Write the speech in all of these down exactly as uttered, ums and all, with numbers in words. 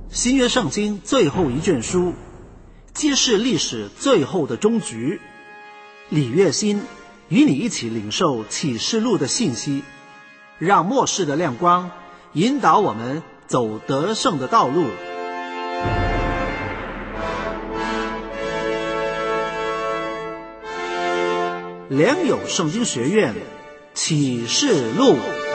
新约圣经最后一卷书，揭示历史最后的终局。李月新与你一起领受启示录的信息，让末世的亮光引导我们走得胜的道路。良友圣经学院启示录。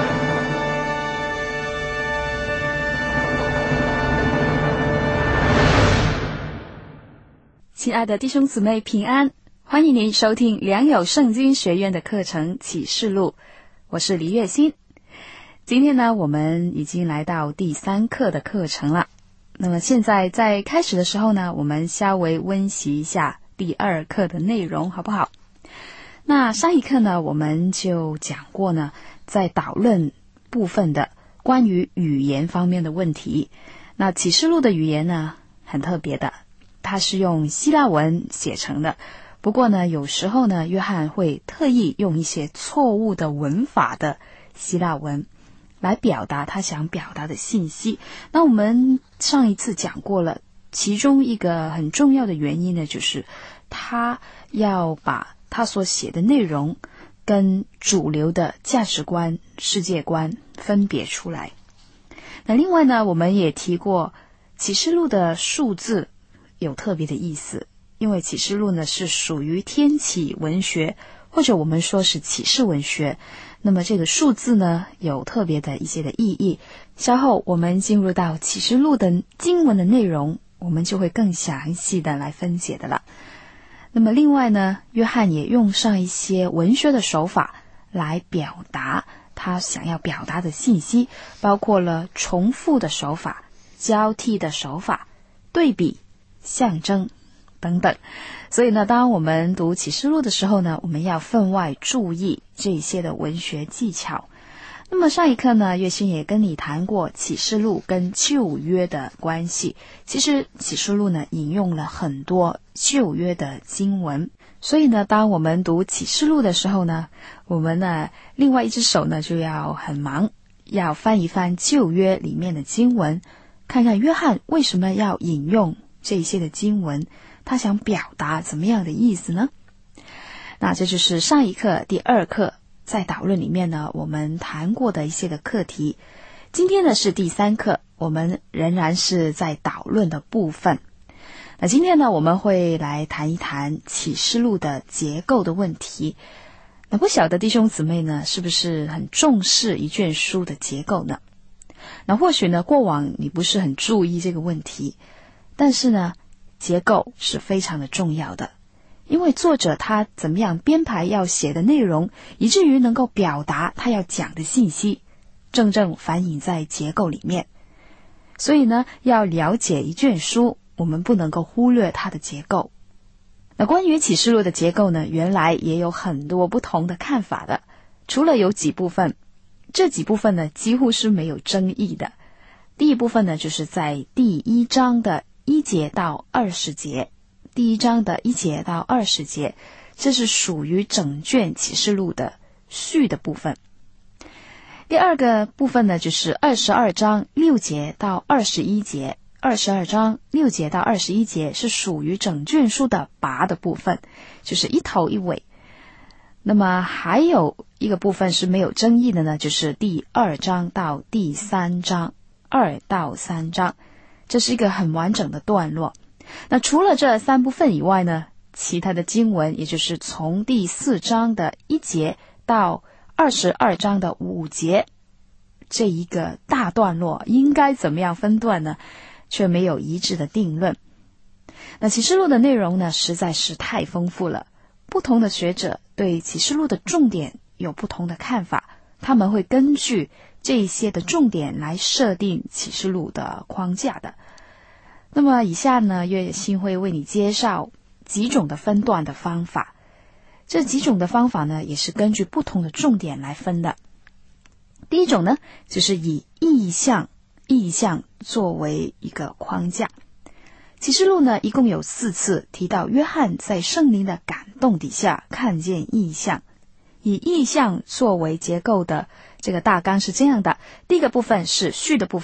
亲爱的弟兄姊妹平安，欢迎您收听良友圣经学院的课程启示录，我是李月新。今天呢，我们已经来到第三课的课程了。那么现在在开始的时候呢，我们稍微温习一下第二课的内容，好不好？那上一课呢，我们就讲过呢，在导论部分的关于语言方面的问题。那启示录的语言呢，很特别的，它是用希腊文写成的。不过呢，有时候呢，约翰会特意用一些错误的文法的希腊文来表达他想表达的信息。那我们上一次讲过了，其中一个很重要的原因呢，就是他要把他所写的内容跟主流的价值观、世界观分别出来。那另外呢，我们也提过启示录的数字有特别的意思，因为启示录呢是属于天启文学，或者我们说是启示文学，那么这个数字呢有特别的一些的意义。稍后我们进入到启示录的经文的内容，我们就会更详细的来分解的了。那么另外呢，约翰也用上一些文学的手法来表达他想要表达的信息，包括了重复的手法、交替的手法、对比、象征等等。所以呢，当我们读启示录的时候呢，我们要分外注意这些的文学技巧。那么上一课呢，月星也跟你谈过启示录跟旧约的关系。其实启示录呢引用了很多旧约的经文，所以呢，当我们读启示录的时候呢，我们呢另外一只手呢就要很忙，要翻一翻旧约里面的经文，看看约翰为什么要引用这些的经文，他想表达怎么样的意思呢？那这就是上一课第二课在导论里面呢，我们谈过的一些的课题。今天呢是第三课，我们仍然是在导论的部分。那今天呢，我们会来谈一谈启示录的结构的问题。那不晓得弟兄姊妹呢，是不是很重视一卷书的结构呢？那或许呢，过往你不是很注意这个问题，但是呢，结构是非常的重要的。因为作者他怎么样编排要写的内容，以至于能够表达他要讲的信息，正正反映在结构里面。所以呢，要了解一卷书，我们不能够忽略它的结构。那关于启示录的结构呢，原来也有很多不同的看法的。除了有几部分，这几部分呢几乎是没有争议的。第一部分呢，就是在第一章的一节到二十节。第一章的一节到二十节，这是属于整卷启示录的序的部分。第二个部分呢，就是二十二章六节到二十一节。二十二章六节到二十一节是属于整卷书的拔的部分，就是一头一尾。那么还有一个部分是没有争议的呢，就是第二章到第三章，二到三章，这是一个很完整的段落。那除了这三部分以外呢，其他的经文，也就是从第四章的一节到二十二章的五节，这一个大段落应该怎么样分段呢？却没有一致的定论。那启示录的内容呢，实在是太丰富了，不同的学者对启示录的重点有不同的看法，他们会根据这些的重点来设定启示录的框架的。那么以下呢，月星会为你介绍几种的分段的方法。这几种的方法呢，也是根据不同的重点来分的。第一种呢，就是以意象意象作为一个框架。启示录呢，一共有四次提到约翰在圣灵的感动底下看见意象。以意象作为结构的这个大纲是这样的：第一个部分是序的部分，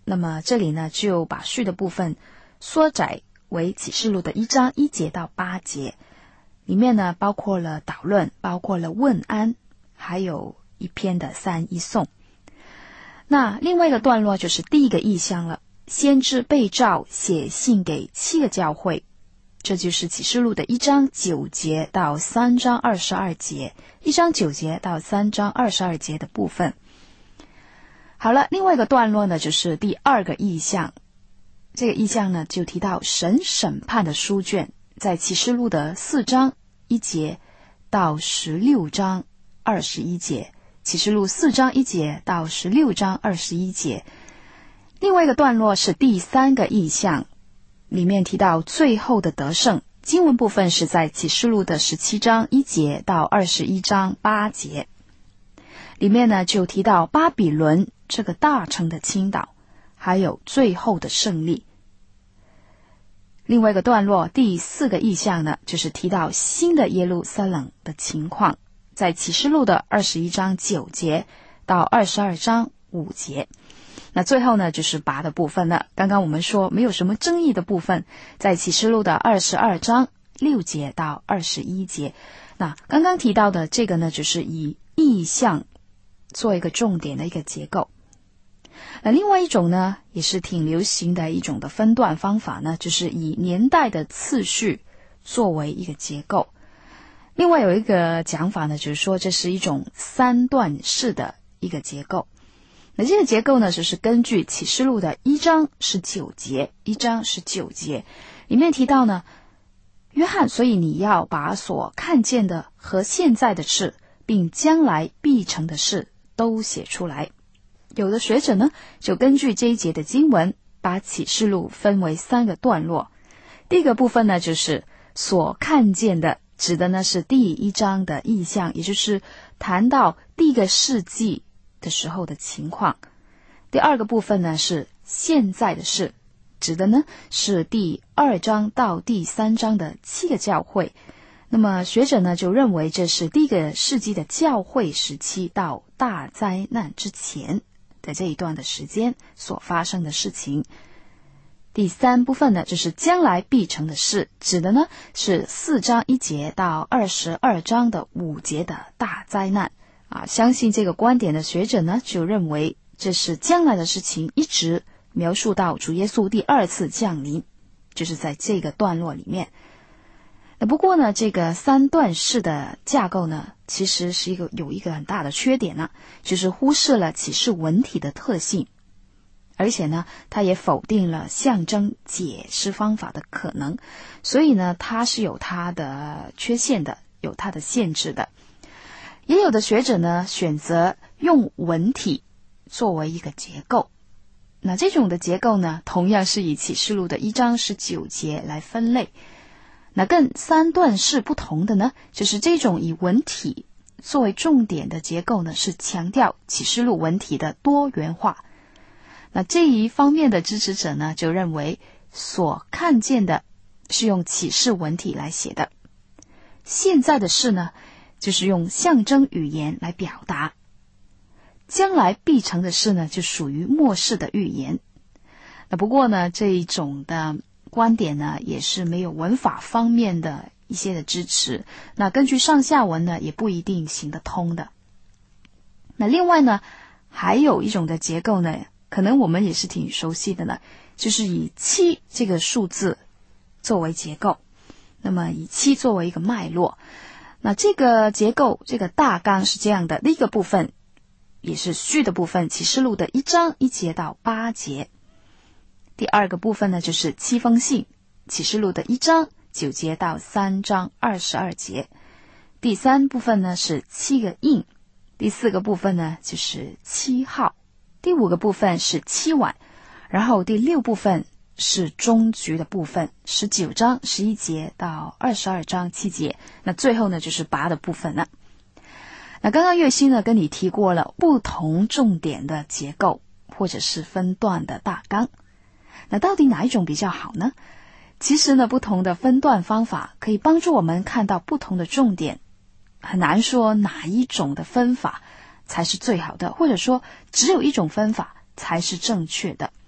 那么这里呢，就把序的部分缩窄为启示录的一章一节到八节，里面呢包括了导论，包括了问安，还有一篇的三一颂。那另外一个段落就是第一个意象了，先知被召写信给七个教会，这就是启示录的一章九节到三章二十二节，一章九节到三章二十二节的部分。好了，另外一个段落呢，就是第二个意象。这个意象呢，就提到神审判的书卷，在启示录的四章一节到十六章二十一节，启示录四章一节到十六章二十一节。另外一个段落是第三个意象，里面提到最后的得胜，经文部分是在启示录的十七章一节到二十一章八节，里面呢就提到巴比伦这个大城的倾倒，还有最后的胜利。另外一个段落第四个意象呢，就是提到新的耶路撒冷的情况，在启示录的二十一章九节到二十二章五节。那最后呢，就是拔的部分了。刚刚我们说没有什么争议的部分，在启示录的二十二章六节到二十一节。那刚刚提到的这个呢，就是以意象做一个重点的一个结构。那另外一种呢，也是挺流行的一种的分段方法呢，就是以年代的次序作为一个结构。另外有一个讲法呢，就是说这是一种三段式的一个结构。那这个结构呢，就是根据启示录的一章十九节，一章十九节里面提到呢，约翰，所以你要把所看见的和现在的事，并将来必成的事都写出来。有的学者呢，就根据这一节的经文，把启示录分为三个段落。第一个部分呢，就是所看见的，指的呢是第一章的意象，也就是谈到第一个世纪的时候的情况。第二个部分呢，是现在的事，指的呢是第二章到第三章的七个教会。那么学者呢就认为这是第一个世纪的教会时期到大灾难之前的这一段的时间所发生的事情。第三部分呢，就是将来必成的事，指的呢是四章一节到二十二章的五节的大灾难啊。相信这个观点的学者呢，就认为这是将来的事情，一直描述到主耶稣第二次降临，就是在这个段落里面。那不过呢，这个三段式的架构呢，其实是一个有一个很大的缺点呢，就是忽视了启示文体的特性，而且呢，它也否定了象征解释方法的可能，所以呢，它是有它的缺陷的，有它的限制的。也有的学者呢，选择用文体作为一个结构。那这种的结构呢，同样是以启示录的一章十九节来分类。那跟三段式不同的呢，就是这种以文体作为重点的结构呢，是强调启示录文体的多元化。那这一方面的支持者呢，就认为所看见的是用启示文体来写的，现在的事呢，就是用象征语言来表达，将来必成的事呢，就属于末世的预言。那不过呢，这一种的观点呢，也是没有文法方面的一些的支持，那根据上下文呢，也不一定行得通的。那另外呢，还有一种的结构呢，可能我们也是挺熟悉的呢，就是以七这个数字作为结构，那么以七作为一个脉络。那这个结构，这个大纲是这样的，第一个部分也是序的部分，启示录的一章一节到八节。第二个部分呢，就是七封信，启示录的一章九节到三章二十二节。第三部分呢是七个印，第四个部分呢就是七号，第五个部分是七碗，然后第六部分是终局的部分，十九章十一节到二十二章七节。那最后呢就是拔的部分了。那刚刚月薪呢跟你提过了不同重点的结构或者是分段的大纲。那到底哪一种比较好呢？其实呢，不同的分段方法可以帮助我们看到不同的重点，很难说哪一种的分法才是最好的，或者说只有一种分法才是正确的。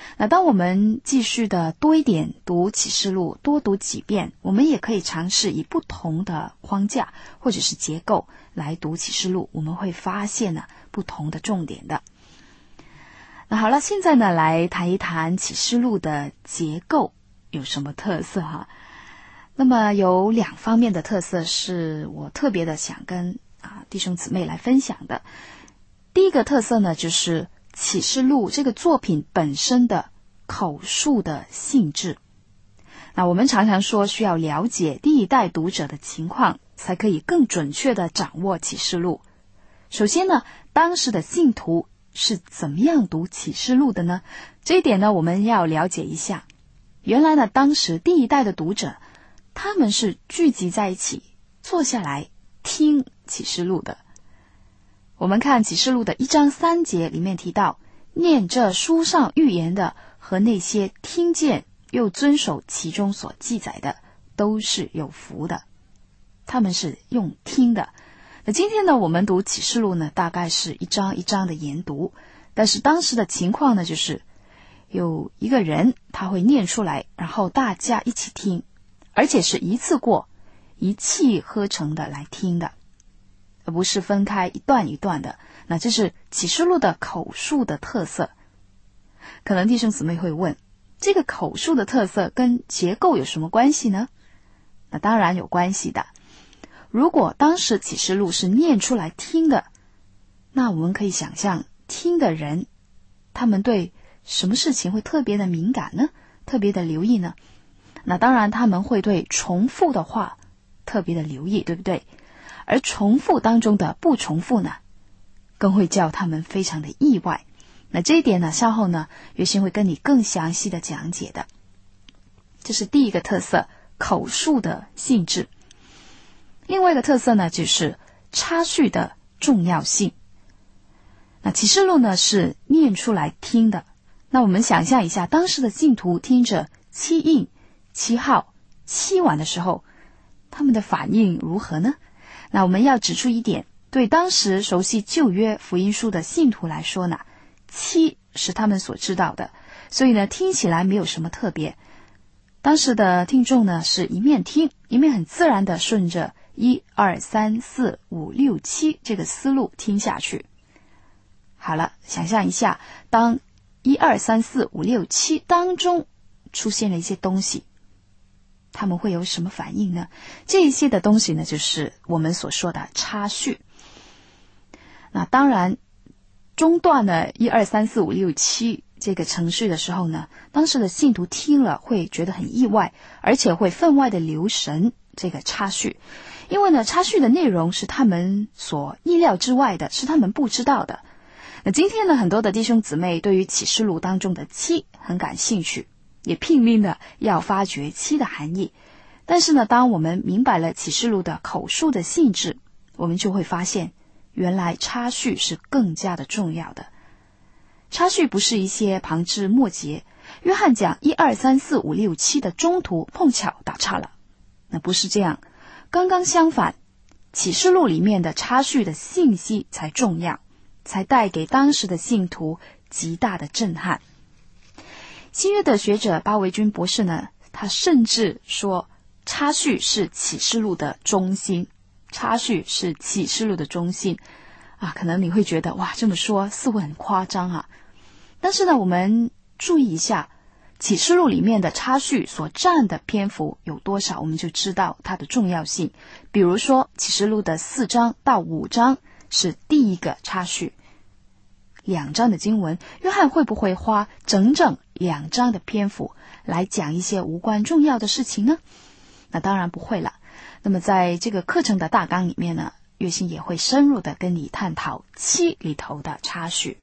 那当我们继续的多一点读启示录，多读几遍，我们也可以尝试以不同的框架或者是结构来读启示录，我们会发现呢不同的重点的。那好了，现在呢来谈一谈启示录的结构有什么特色哈。那么有两方面的特色是我特别的想跟啊弟兄姊妹来分享的。第一个特色呢，就是启示录这个作品本身的口述的性质。那我们常常说需要了解第一代读者的情况，才可以更准确地掌握启示录。首先呢，当时的信徒是怎么样读启示录的呢？这一点呢，我们要了解一下。原来呢，当时第一代的读者，他们是聚集在一起，坐下来听启示录的。我们看启示录的一章三节里面提到，念这书上预言的和那些听见又遵守其中所记载的，都是有福的。他们是用听的。那今天呢，我们读启示录呢，大概是一章一章的研读，但是当时的情况呢，就是有一个人他会念出来，然后大家一起听，而且是一次过一气呵成的来听的，而不是分开一段一段的。那这是启示录的口述的特色。可能弟兄姊妹会问，这个口述的特色跟结构有什么关系呢？那当然有关系的。如果当时启示录是念出来听的，那我们可以想象听的人，他们对什么事情会特别的敏感呢？特别的留意呢？那当然他们会对重复的话特别的留意，对不对？而重复当中的不重复呢，更会叫他们非常的意外。那这一点呢，稍后呢，约心会跟你更详细的讲解的。这是第一个特色，口述的性质。另外一个特色呢，就是插叙的重要性。那启示录呢，是念出来听的。那我们想象一下，当时的信徒听着七印、七号、七碗的时候，他们的反应如何呢？那我们要指出一点，对当时熟悉旧约福音书的信徒来说呢，七是他们所知道的，所以呢，听起来没有什么特别。当时的听众呢，是一面听，一面很自然的顺着一二三四五六七这个思路听下去。好了，想象一下，当一二三四五六七当中出现了一些东西，他们会有什么反应呢？这一些的东西呢，就是我们所说的插叙。那当然，中断了一二三四五六七这个程序的时候呢，当时的信徒听了会觉得很意外，而且会分外的留神这个插叙，因为呢，插叙的内容是他们所意料之外的，是他们不知道的。那今天呢，很多的弟兄姊妹对于启示录当中的七很感兴趣，也拼命的要发掘七的含义。但是呢，当我们明白了启示录的口述的性质，我们就会发现，原来插叙是更加的重要的。插叙不是一些旁枝末节，约翰讲一二三四五六七的中途碰巧打岔了，那不是这样，刚刚相反，启示录里面的插叙的信息才重要，才带给当时的信徒极大的震撼。新约的学者巴维君博士呢，他甚至说插叙是启示录的中心，插叙是启示录的中心啊，可能你会觉得哇，这么说似乎很夸张啊。但是呢，我们注意一下启示录里面的插叙所占的篇幅有多少，我们就知道它的重要性。比如说启示录的四章到五章是第一个插叙，两章的经文，约翰会不会花整整两章的篇幅来讲一些无关重要的事情呢？那当然不会了。那么在这个课程的大纲里面呢，约心也会深入的跟你探讨七里头的插叙。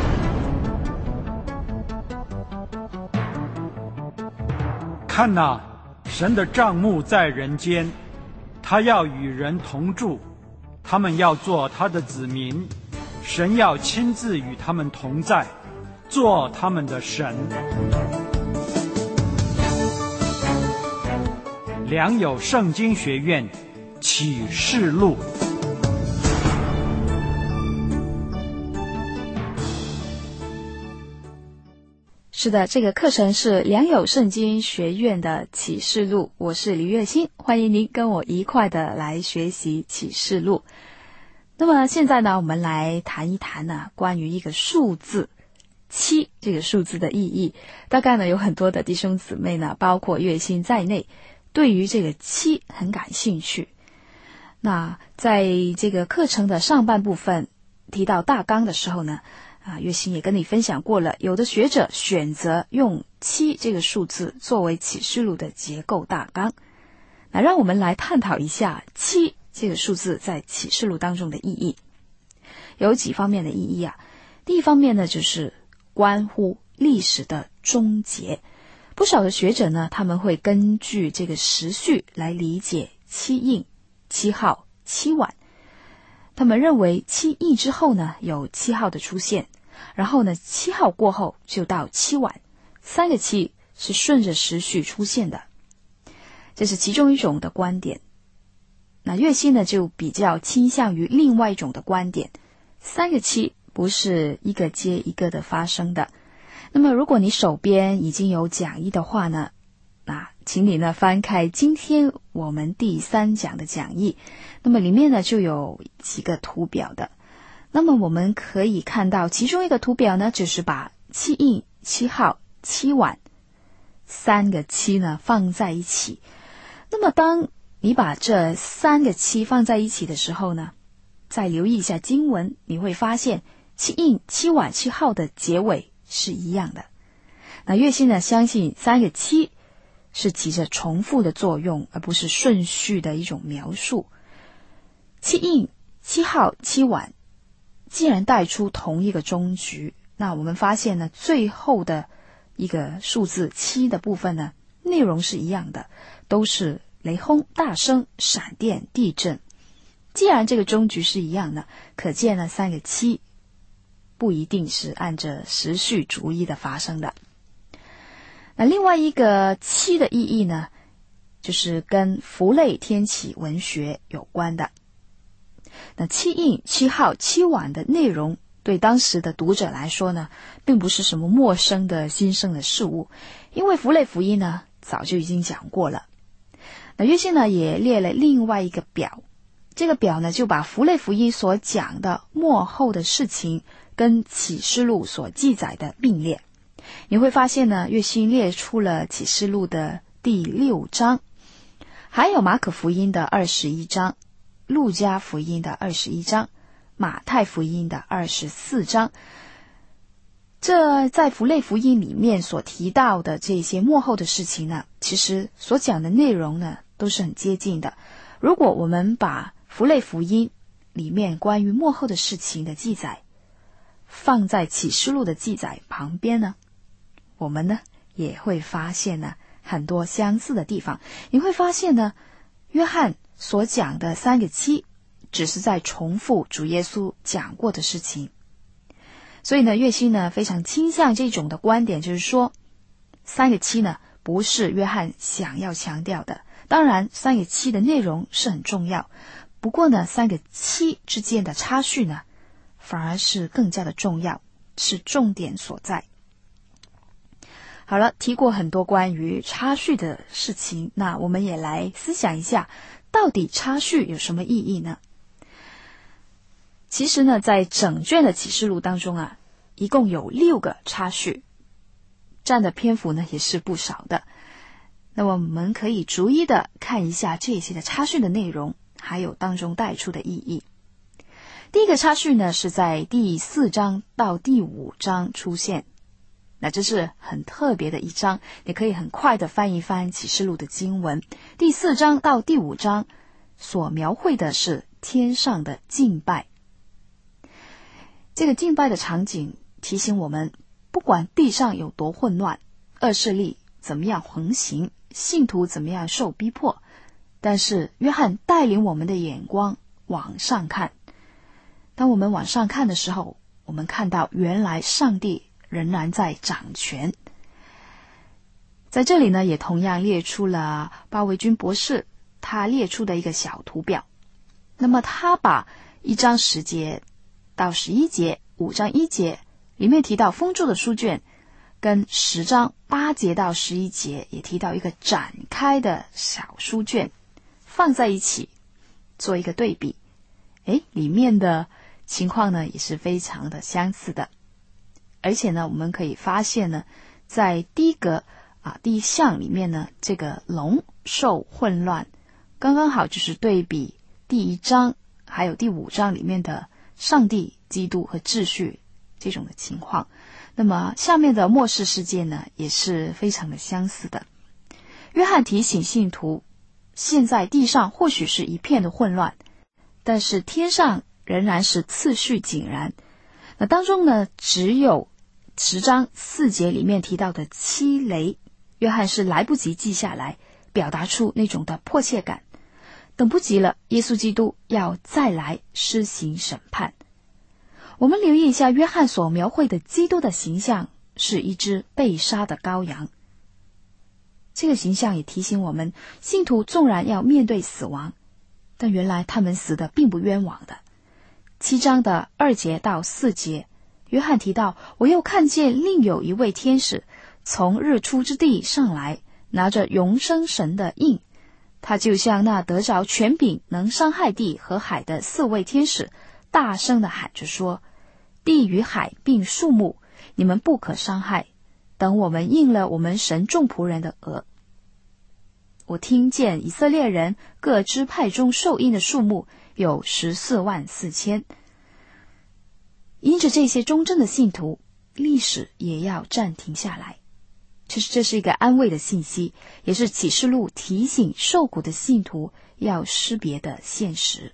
看哪，神的帐幕在人间，他要与人同住，他们要做他的子民，神要亲自与他们同在，做他们的神。良友圣经学院启示录。 是的，这个课程是良友圣经学院的启示录，我是李月欣，欢迎您跟我一块的来学习启示录。那么现在呢，我们来谈一谈呢关于一个数字七这个数字的意义。大概呢有很多的弟兄姊妹呢，包括月薪在内，对于这个七很感兴趣。那在这个课程的上半部分提到大纲的时候呢，啊，月薪也跟你分享过了，有的学者选择用七这个数字作为启示录的结构大纲。那让我们来探讨一下七这个数字在启示录当中的意义。有几方面的意义啊。第一方面呢，就是关乎历史的终结。不少的学者呢，他们会根据这个时序来理解七印、七号、七晚。他们认为七印之后呢，有七号的出现，然后呢，七号过后就到七晚，三个七是顺着时序出现的。这是其中一种的观点。那月薪呢，就比较倾向于另外一种的观点，三个七不是一个接一个的发生的。那么如果你手边已经有讲义的话呢，那请你呢翻开今天我们第三讲的讲义，那么里面呢就有几个图表的。那么我们可以看到其中一个图表呢，就是把七印、七号、七晚三个七呢放在一起。那么当你把这三个七放在一起的时候呢，再留意一下经文，你会发现七印、七晚、七号的结尾是一样的。那月薪呢相信三个七是起着重复的作用，而不是顺序的一种描述。七印、七号、七晚既然带出同一个终局，那我们发现呢，最后的一个数字七的部分呢，内容是一样的，都是雷轰、大声、闪电、地震。既然这个终局是一样的，可见呢，三个七不一定是按着时序逐一的发生的。那另外一个七的意义呢，就是跟符类天启文学有关的。那七印、七号、七晚的内容，对当时的读者来说呢，并不是什么陌生的新生的事物，因为符类福音呢，早就已经讲过了。那约信呢，也列了另外一个表，这个表呢，就把符类福音所讲的末后的事情，跟启示录所记载的并列。你会发现呢，约信列出了启示录的第六章，还有马可福音的二十一章，路加福音的二十一章，马太福音的二十四章。这在符类福音里面所提到的这些末后的事情呢，其实所讲的内容呢，都是很接近的。如果我们把符类福音里面关于末后的事情的记载放在启示录的记载旁边呢，我们呢也会发现呢很多相似的地方。你会发现呢，约翰所讲的三个七只是在重复主耶稣讲过的事情。所以呢，月薪呢非常倾向这种的观点，就是说三个七呢不是约翰想要强调的。当然三个七的内容是很重要，不过呢三个七之间的差序呢反而是更加的重要，是重点所在。好了，提过很多关于差序的事情，那我们也来思想一下，到底差序有什么意义呢？其实呢，在整卷的启示录当中啊，一共有六个差序，占的篇幅呢也是不少的。那么我们可以逐一的看一下这些的差序的内容，还有当中带出的意义。第一个差序呢，是在第四章到第五章出现。那这是很特别的一章，你可以很快的翻一翻启示录的经文。第四章到第五章所描绘的是天上的敬拜。这个敬拜的场景提醒我们，不管地上有多混乱，恶势力怎么样横行，信徒怎么样受逼迫，但是约翰带领我们的眼光往上看。当我们往上看的时候，我们看到原来上帝仍然在掌权。在这里呢，也同样列出了巴维君博士他列出的一个小图表。那么他把一章十节到十一节，五章一节里面提到封住的书卷， 跟十章八节到十一节也提到一个展开的小书卷，放在一起做一个对比，诶，里面的情况呢也是非常的相似的。而且呢，我们可以发现呢，在第一个啊第一项里面呢，这个龙兽混乱，刚刚好就是对比第一章还有第五章里面的上帝、基督和秩序这种的情况。那么下面的末世世界呢，也是非常的相似的。约翰提醒信徒，现在地上或许是一片的混乱，但是天上仍然是次序井然。那当中呢，只有十章四节里面提到的七雷，约翰是来不及记下来，表达出那种的迫切感，等不及了，耶稣基督要再来施行审判。我们留意一下，约翰所描绘的基督的形象是一只被杀的羔羊。这个形象也提醒我们，信徒纵然要面对死亡，但原来他们死的并不冤枉的。七章的二节到四节，约翰提到，我又看见另有一位天使从日出之地上来，拿着永生神的印，他就像那得着权柄能伤害地和海的四位天使，大声地喊着说，地与海并树木，你们不可伤害，等我们应了我们神众仆人的额。我听见以色列人各支派中受印的数目有十四万四千。因着这些忠贞的信徒，历史也要暂停下来。这是这是一个安慰的信息，也是启示录提醒受苦的信徒要识别的现实。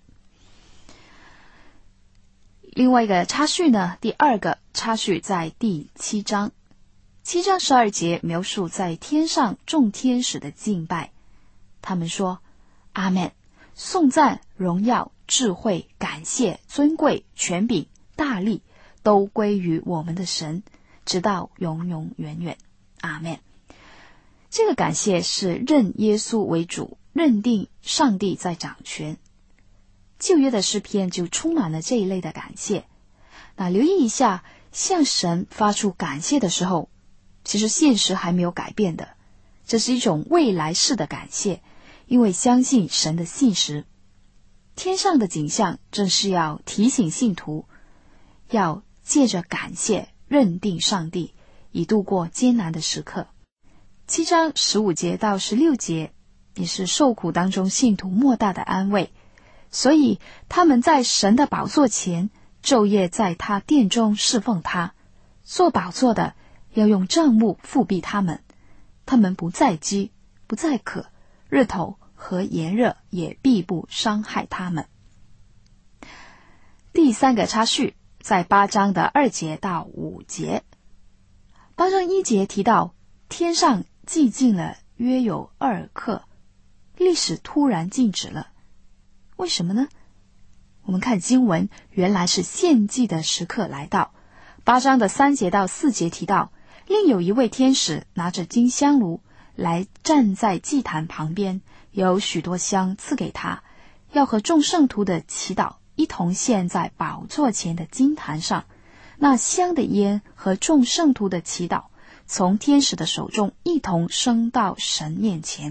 另外一个插叙呢，第二个插叙在第七章，七章十二节描述在天上众天使的敬拜，他们说阿们，颂赞、荣耀、智慧、感谢、尊贵、权柄、大力都归于我们的神，直到永永远远。阿们。这个感谢是认耶稣为主，认定上帝在掌权。旧约的诗篇就充满了这一类的感谢。那留意一下，向神发出感谢的时候，其实现实还没有改变的，这是一种未来式的感谢，因为相信神的信实。天上的景象正是要提醒信徒，要借着感谢认定上帝，以度过艰难的时刻。七章十五节到十六节也是受苦当中信徒莫大的安慰，所以他们在神的宝座前昼夜在他殿中侍奉他，做宝座的要用帐幕覆庇他们，他们不再饥不再渴，日头和炎热也必不伤害他们。第三个插叙在八章的二节到五节。八章一节提到天上寂静了约有二刻，历史突然静止了。为什么呢？我们看经文，原来是献祭的时刻来到。八章的三节到四节提到，另有一位天使拿着金香炉来站在祭坛旁边，有许多香赐给他，要和众圣徒的祈祷一同献在宝座前的金坛上。那香的烟和众圣徒的祈祷从天使的手中一同升到神面前。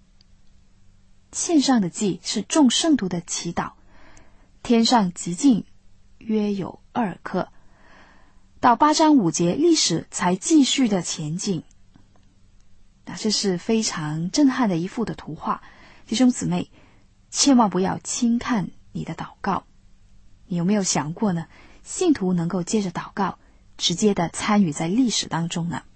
献上的祭是众圣徒的祈祷，天上极静约有二刻。到八章五节，历史才继续的前进。那这是非常震撼的一幅的图画，弟兄姊妹，千万不要轻看你的祷告。你有没有想过呢？信徒能够接着祷告，直接的参与在历史当中呢？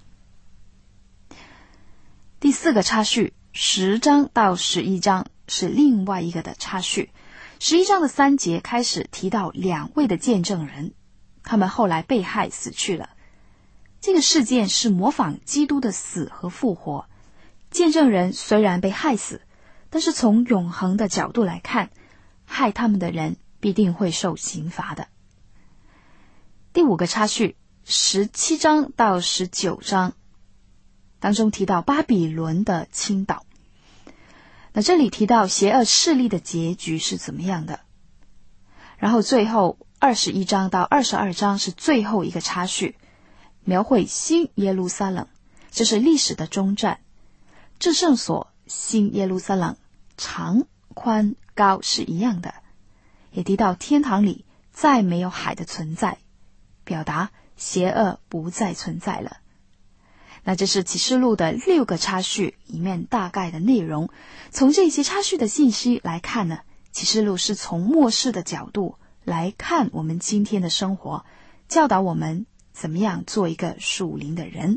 第四个插叙，十章到十一章是另外一个的插叙。十一章的三节开始提到两位的见证人，他们后来被害死去了。这个事件是模仿基督的死和复活。见证人虽然被害死，但是从永恒的角度来看，害他们的人必定会受刑罚的。第五个插叙，十七章到十九章当中提到巴比伦的倾倒。那这里提到邪恶势力的结局是怎么样的。然后最后二十一章到二十二章是最后一个插叙， 描绘新耶路撒冷，这是历史的终站。至圣所新耶路撒冷长宽高是一样的，也提到天堂里再没有海的存在，表达邪恶不再存在了。那这是启示录的六个插叙里面大概的内容。从这些插叙的信息来看呢，启示录是从末世的角度来看我们今天的生活，教导我们怎么样做一个属灵的人。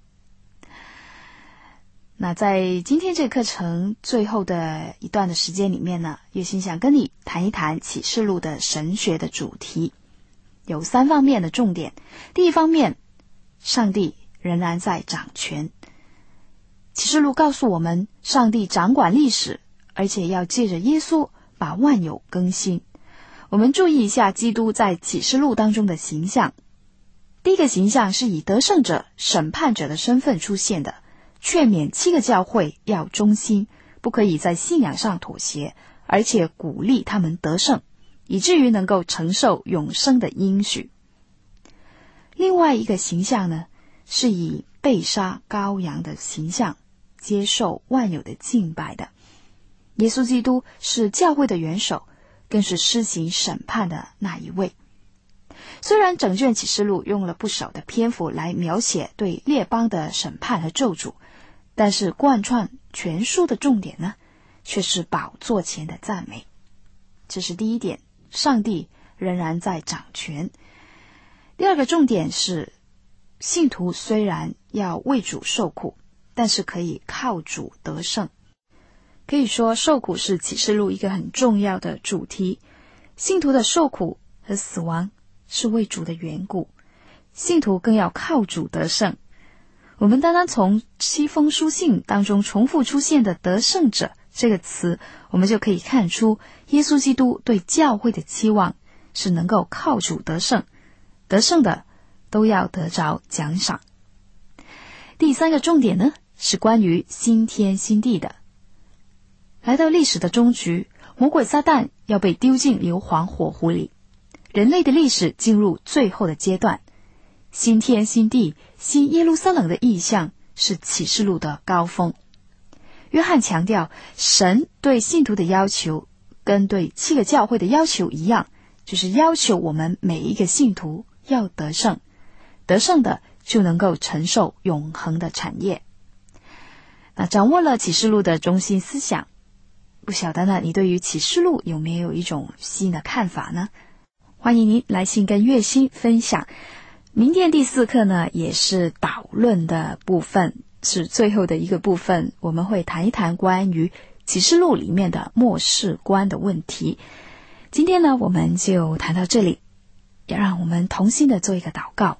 那在今天这个课程最后的一段的时间里面呢，月心想跟你谈一谈启示录的神学的主题，有三方面的重点。第一方面，上帝仍然在掌权。启示录告诉我们，上帝掌管历史，而且要借着耶稣把万有更新。我们注意一下基督在启示录当中的形象。第一个形象是以得胜者、审判者的身份出现的，劝勉七个教会要忠心，不可以在信仰上妥协，而且鼓励他们得胜，以至于能够承受永生的应许。另外一个形象呢，是以被杀羔羊的形象，接受万有的敬拜的。耶稣基督是教会的元首，更是施行审判的那一位。虽然整卷启示录用了不少的篇幅来描写对列邦的审判和咒诅，但是贯穿全书的重点呢，却是宝座前的赞美。这是第一点，上帝仍然在掌权。第二个重点是，信徒虽然要为主受苦，但是可以靠主得胜。可以说，受苦是启示录一个很重要的主题。信徒的受苦和死亡是为主的缘故，信徒更要靠主得胜。我们单单从七封书信当中重复出现的得胜者这个词，我们就可以看出耶稣基督对教会的期望是能够靠主得胜，得胜的都要得着奖赏。第三个重点呢，是关于新天新地的。来到历史的终局，魔鬼撒旦要被丢进硫磺火湖里，人类的历史进入最后的阶段。新天新地、新耶路撒冷的意象是启示录的高峰。约翰强调，神对信徒的要求跟对七个教会的要求一样，就是要求我们每一个信徒要得胜，得胜的就能够承受永恒的产业。那掌握了启示录的中心思想，不晓得呢，你对于启示录有没有一种新的看法呢？欢迎您来信跟月心分享。明天第四课呢，也是导论的部分，是最后的一个部分，我们会谈一谈关于启示录里面的末世观的问题。今天呢，我们就谈到这里，也让我们同心的做一个祷告。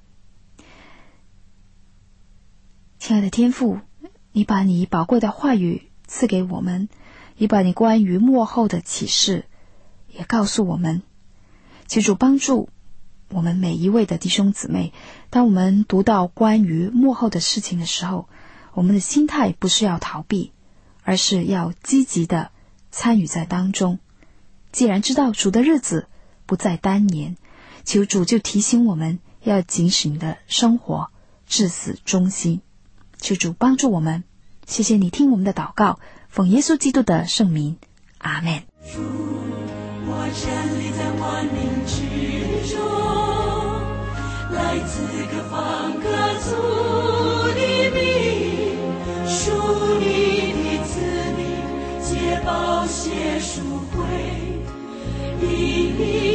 亲爱的天父，你把你宝贵的话语赐给我们，你把你关于末后的启示也告诉我们，求主帮助我们每一位的弟兄姊妹，当我们读到关于末后的事情的时候，我们的心态不是要逃避，而是要积极的参与在当中。既然知道主的日子不再单言，求主就提醒我们要警醒的生活，至死忠心。求主帮助我们，谢谢你听我们的祷告，奉耶稣基督的圣名，阿们。 主，我站立在万民之中，来自各方各族的民，属你的子民，借宝血赎回，因你